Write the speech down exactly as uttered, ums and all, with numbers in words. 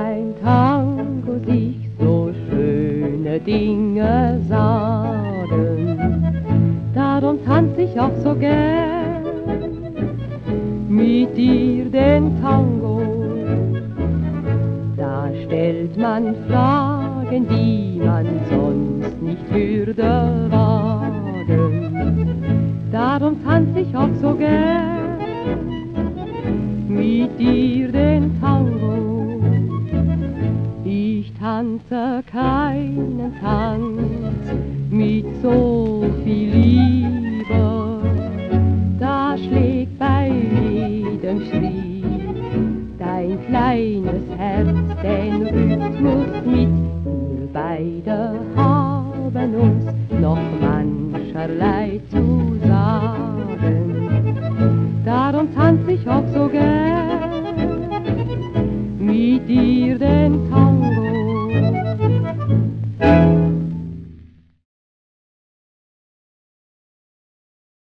beim Tango sich so schöne Dinge sagen, darum tanz ich auch so gern mit dir den Tango. Da stellt man Fragen, die man sonst nicht würde wagen, darum tanz ich auch so gern mit dir den Tango. Ich tanze keinen Tanz mit so viel Liebe, da schlägt bei jedem Schritt dein kleines Herz den Rhythmus mit. Wir beide haben uns noch mancherlei zu sagen, darum tanz ich auch so gern